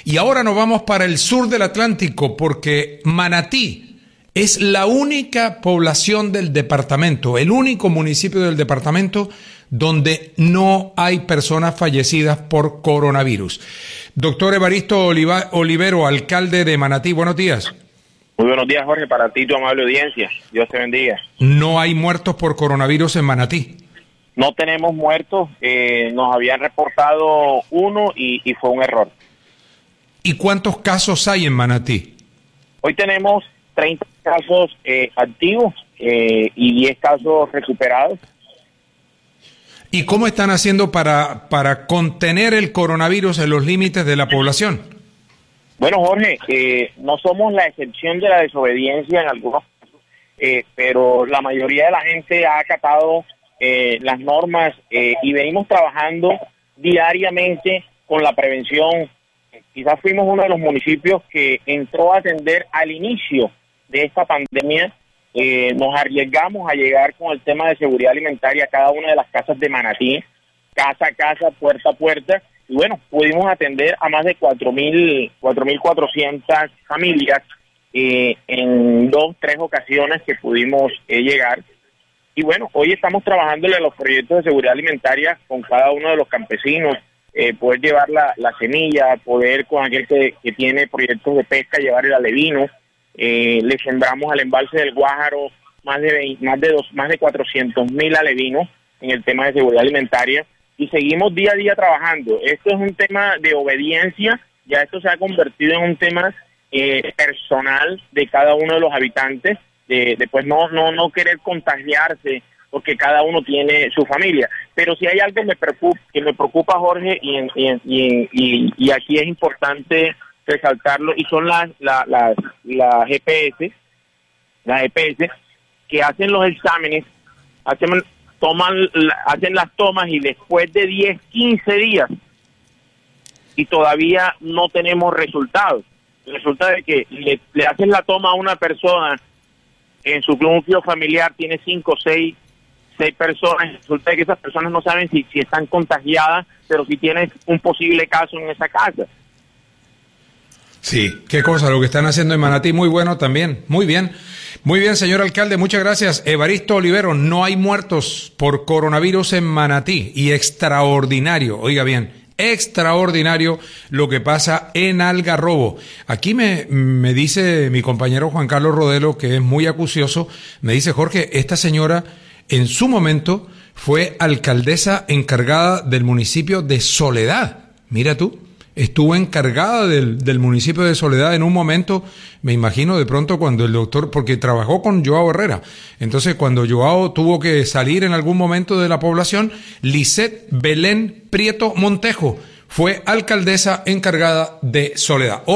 Y ahora nos vamos para el sur del Atlántico porque Manatí es la única población del departamento, el único municipio del departamento donde no hay personas fallecidas por coronavirus. Doctor Evaristo Olivero, alcalde de Manatí, buenos días. Muy buenos días, Jorge, para ti, tu amable audiencia. Dios te bendiga. No hay muertos por coronavirus en Manatí. No tenemos muertos, nos habían reportado uno y fue un error. ¿Y cuántos casos hay en Manatí? Hoy tenemos 30 casos activos y 10 casos recuperados. ¿Y cómo están haciendo para contener el coronavirus en los límites de la población? Bueno, Jorge, no somos la excepción de la desobediencia en algunos casos, pero la mayoría de la gente ha acatado las normas y venimos trabajando diariamente con la prevención. Quizás fuimos uno de los municipios que entró a atender al inicio de esta pandemia. Nos arriesgamos a llegar con el tema de seguridad alimentaria a cada una de las casas de Manatí, casa a casa, puerta a puerta, y bueno, pudimos atender a más de 4.400 familias en 2-3 ocasiones que pudimos llegar. Y bueno, hoy estamos trabajándole a los proyectos de seguridad alimentaria con cada uno de los campesinos, poder llevar la semilla, poder con aquel que tiene proyectos de pesca llevar el alevino. Le sembramos al embalse del Guájaro más de 400.000 alevinos en el tema de seguridad alimentaria y seguimos día a día trabajando. Esto es un tema de obediencia, ya esto se ha convertido en un tema personal de cada uno de los habitantes, de pues no querer contagiarse porque cada uno tiene su familia. Pero si hay algo que me preocupa, Jorge, y aquí es importante resaltarlo, y son las GPS, que hacen los exámenes, hacen las tomas y después de 10-15 días y todavía no tenemos resultados. Resulta de que le hacen la toma a una persona, en su núcleo familiar tiene 5 o 6 personas, resulta de que esas personas no saben si están contagiadas, pero si tienen un posible caso en esa casa. Sí, qué cosa lo que están haciendo en Manatí, muy bueno también, muy bien, señor alcalde, muchas gracias. Evaristo Olivero, no hay muertos por coronavirus en Manatí, y extraordinario, oiga bien, extraordinario lo que pasa en Algarrobo. Aquí me dice mi compañero Juan Carlos Rodelo, que es muy acucioso, me dice: Jorge, esta señora en su momento fue alcaldesa encargada del municipio de Soledad, mira tú. Estuvo encargada del municipio de Soledad en un momento, me imagino de pronto cuando el doctor, porque trabajó con Joao Herrera, entonces cuando Joao tuvo que salir en algún momento de la población, Lisette Belén Prieto Montejo fue alcaldesa encargada de Soledad.